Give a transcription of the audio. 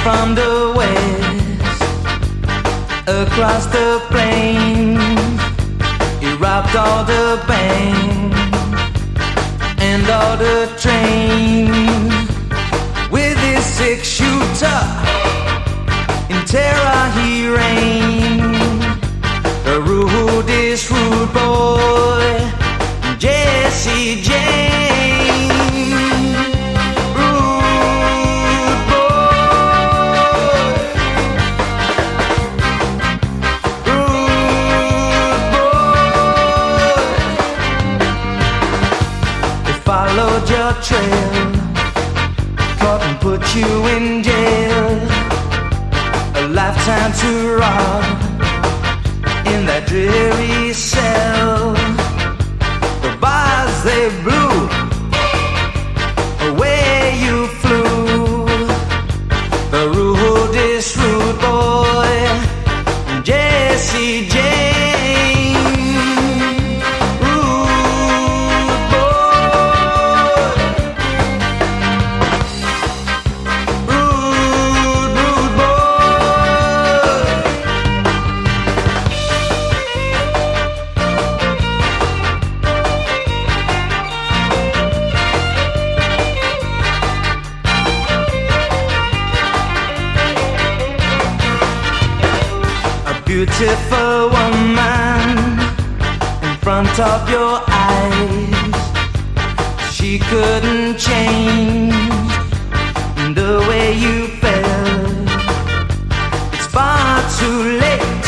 from the west, across the plains. He robbed all the banks and all the trains. With his six-shooter, in terror he reigned. The rudest rude boy, Jesse James. Rude boy, rude boy. They followed your trail, caught and put you in jail. A lifetime to rob in that dreary cell. The bars they blew, away you flew. The rudest rude boy, Jesse James. Rude boy, rude boy. Beautiful woman in front of your eyes. She couldn't change the way you felt. It's far too late